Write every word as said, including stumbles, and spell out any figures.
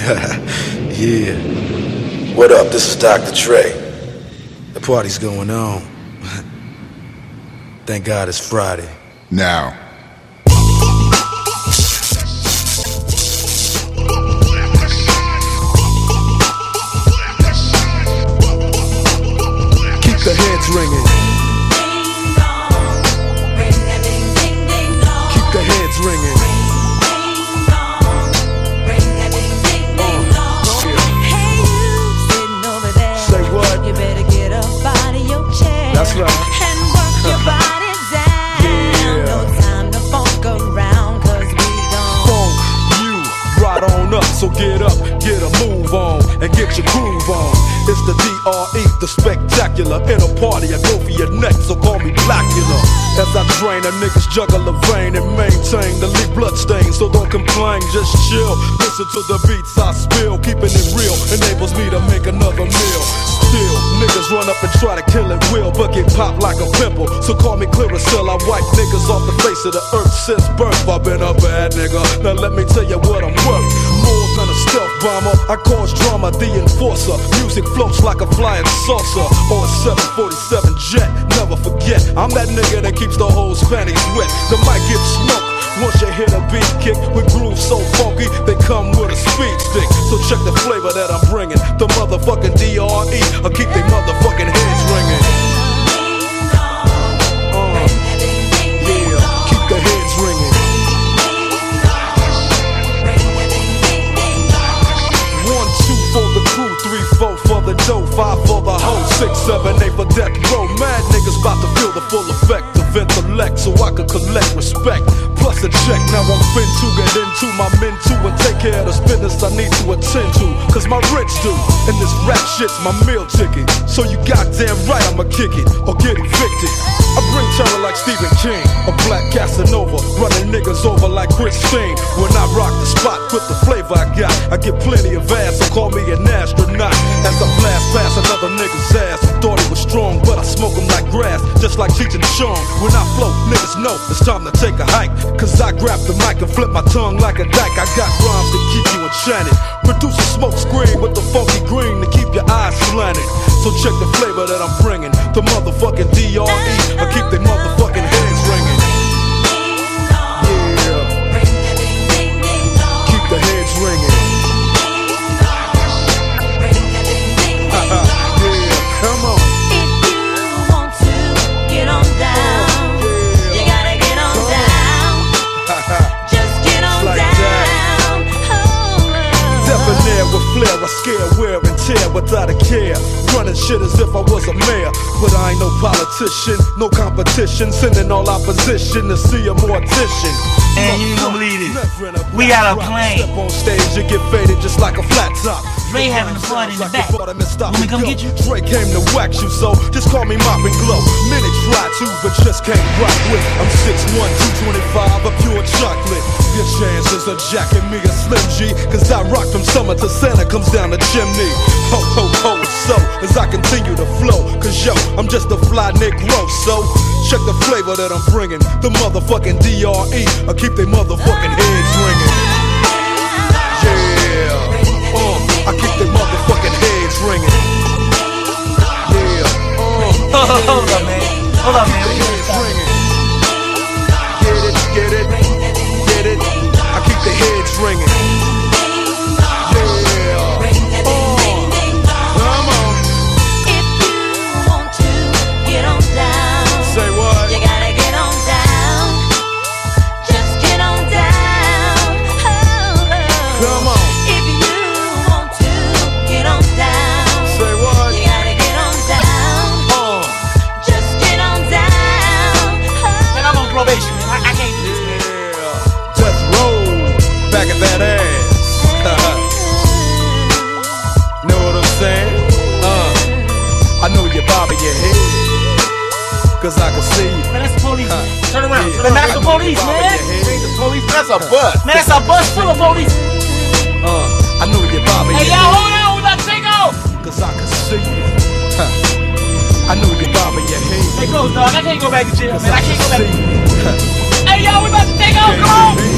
Yeah. What up? This is Doctor Dre. The party's going on. Thank God it's Friday. Now. Keep the heads ringing. Keep the heads ringing. That's right. And work your body down. Yeah. No time to funk around, cause we gon' Funk you right on up. So get up, get a move on, and get your groove on. It's the D R E, the spectacular. In a party, I go for your neck, so call me Blackula. As I drain, a niggas juggle a vein and maintain the leak blood stain. So don't complain, just chill. Listen to the beats I spill. Keeping it real enables me to make another meal. Still, niggas run up and try to kill it will, but get popped like a pimple. So call me Clearasil. I wipe niggas off the face of the earth since birth. I've been a bad nigga. Now let me tell you what I'm worth. More than a stealth bomber, I cause drama, the enforcer. Music floats like a flying saucer or a seven forty-seven jet. Never forget, I'm that nigga that keeps the whole panties wet. The mic gets smoked once you hit a beat kick with grooves so funky, they come with a speed stick. So check the flavor that I'm bringing. The motherfucking D R E, I'll keep they motherfucking heads ringing. Uh, yeah, keep the heads ringing. One, two for the crew, three, four for the dough, five for the hoe, six, seven, eight for death row. Mad niggas about to feel the full effect of intellect, so I can collect respect. Plus a check, now I'm fin to get into my men too and take care of this business I need to attend to. Cause my rich do, and this rap shit's my meal ticket. So you goddamn right I'ma kick it or get evicted. I bring terror like Stephen King, a black Casanova, running niggas over like Christine. When I rock the spot with the flavor I got, I get plenty of ass, so call me an astronaut. As I blast past another nigga's ass, who thought he was strong, but I smoke him like grass, just like Cheech and Chong. When I flow, niggas know it's time to take a hike. Cause I grab the mic and flip my tongue like a dyke. I got rhymes to keep you enchanted. Produce a smoke screen with the funky green to keep your eyes slanted. So check the flavor that I'm bringing. The motherfucking D R E, I keep they motherfucking heads ringing. Yeah, keep the heads ringing. Yeah, come on. If you want to get on down, you gotta get on down. Just get on Like down. Oh, Debonair with flair, I scare, wear and tear without a care. Running shit as if I was a mayor, but I ain't no politician, no competition. Sending all opposition to see a mortician. And you ain't gonna believe it. We got a plane. Step on stage, you get faded just like a flat top. Dre having a party in the back. Want me come get you? Dre came to wax you, so just call me Mop and Glow. Many try to, but just can't rock with. I'm six one, two twenty-five, a pure chocolate. Your chances of jacking me a Slim G, cause I rock from summer to Santa comes down the chimney. Ho, ho, ho, so as I continue to flow, cause yo, I'm just a fly Negro, so check the flavor that I'm bringing. The motherfucking D R E, I keep they motherfucking heads ringing. Yeah, uh, I keep they motherfucking heads ringing. Yeah, uh, Hold up, man. Hold up, man. heads ringing. Get it, get it, get it. I keep the heads ringing. Yeah, uh, come on. if you want to get on down, Say what? you gotta get on down. Just get on down. Oh, Come on. if you want to get on down, Say what? you gotta get on down. Uh, Just get on down. Man, I'm on probation, man. I, I can't do this, man. yeah. Death roll back at that ass. Know what I'm saying? Uh, I know you're bobbing your head, cause I can see you. Man, that's the police. Huh. Turn around. Yeah. Man, that's the police, Bobbing man. your head. The police, that's a bus. Man, that's a bus full of police. Uh, I know you're bobbing Hey, your y'all, head, hold on. We about to take off. cause I can see you. Huh. I know you're bobbing your head, Hey, close, dog. I can't go back to jail, cause man. I I can't can go back. see you. Huh. Hey, y'all, we about to take off. Come on.